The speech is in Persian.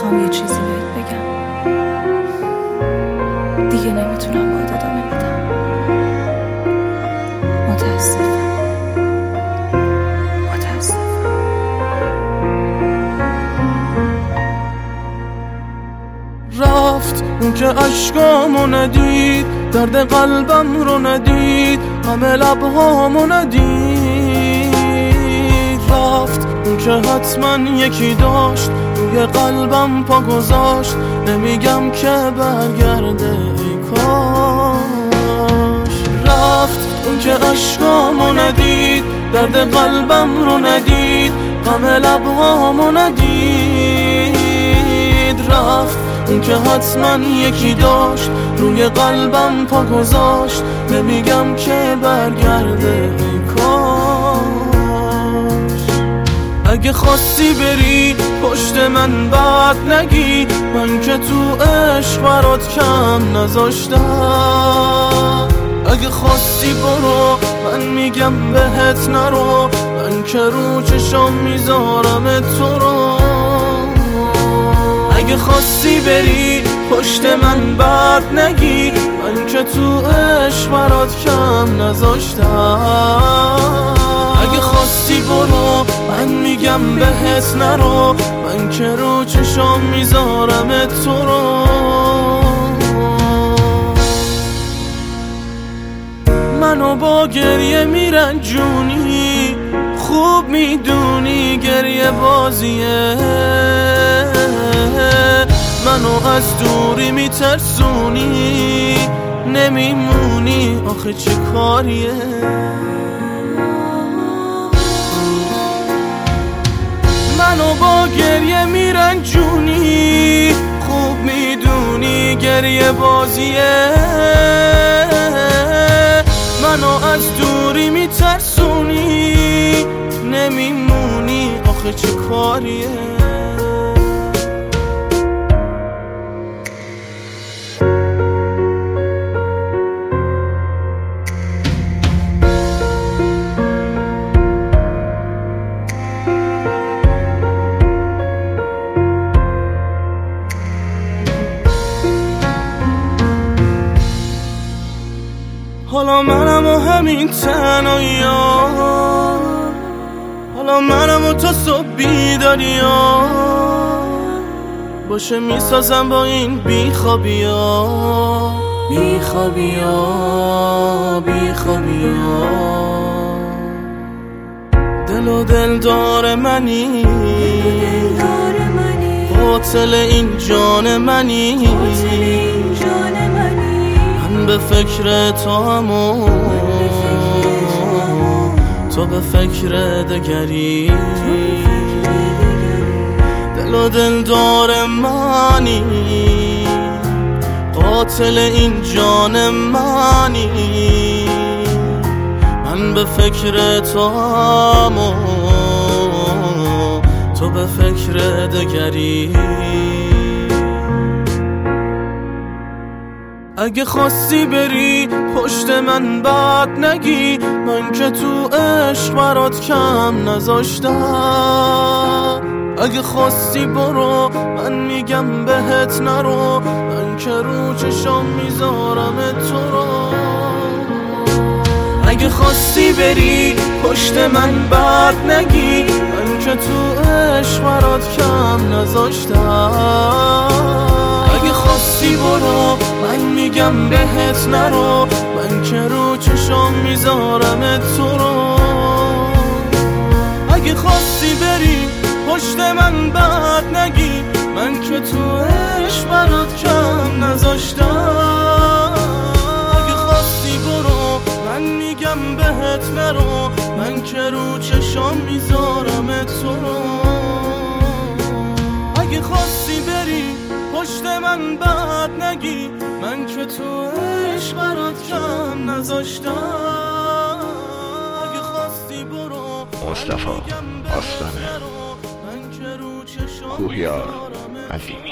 میخوام یه چیزی بهت بگم، دیگه نمیتونم باهات ادامه بدم. متاسفم. رفت اون که عشقامو ندید، درد قلبم رو ندید، همه لبهامو ندید. رفت اون که حتما یکی داشت، روی قلبم پا گذاشت، نمیگم که برگرده ای کاش. رفت اون که عشقامو ندید، درد قلبم رو ندید، همه لبهامو ندید. رفت اون که حتما یکی داشت، روی قلبم پا گذاشت، نمیگم که برگرده ای کاش. اگه خواستی بری پشت من بعد نگی، من که تو عشق برات کم نذاشتم. اگه خواستی برو من میگم بهت نرو، من که رو چشام میذارم تو رو. اگه خواستی بری پشت من بعد نگی، من که تو عشق برات کم نذاشتم. اگه خواستی برو من میگم بهت نرو، من که رو چشام میذارم تو رو. منو با گریه میرنجونی، خوب میدونی گریه بازیه. منو از دوری میترسونی، نمیمونی آخه چه کاریه. منو با گریه میرنجونی، خوب میدونی گریه بازیه. منو از دوری میترسونی، نمیمونی آخه چه کاریه. حالا منم و همین تنهایی‌ها، حالا منم و تو صبح بیداری‌ها، باشه میسازم با این بیخوابی‌ها. بیخوابی‌ها بیخوابی‌ها. دل و دلدار منی، قاتل این جان منی. به فکر تو همون، تو به فکر دگری. دل و دلدار منی، قاتل این جان منی. من به فکر تو همون، تو به فکر دگری. اگه خواستی بری پشت من بعد نگی، من که تو عشق برات کم نذاشتم. اگه خواستی برو من میگم بهت نرو، من که رو چشام میذارم تو رو. اگه خواستی بری پشت من بعد نگی، من که تو عشق برات کم نذاشتم. اگه خواستی برو من میگم بهت نرو، من که رو چشام میذارم تو رو. اگه خواستی بری پشت من بعد نگی، من که تو عشق برات کم نذاشتم. اگه خواستی برو من میگم بهت نرو، من که رو چشام میذارم تو رو. اگه خواستی بری پشت من بعد نگی، من که تو عشق برات کم نذاشتم. اگه خواستی برو مصطفی آستانه، کوهیار عظیمی.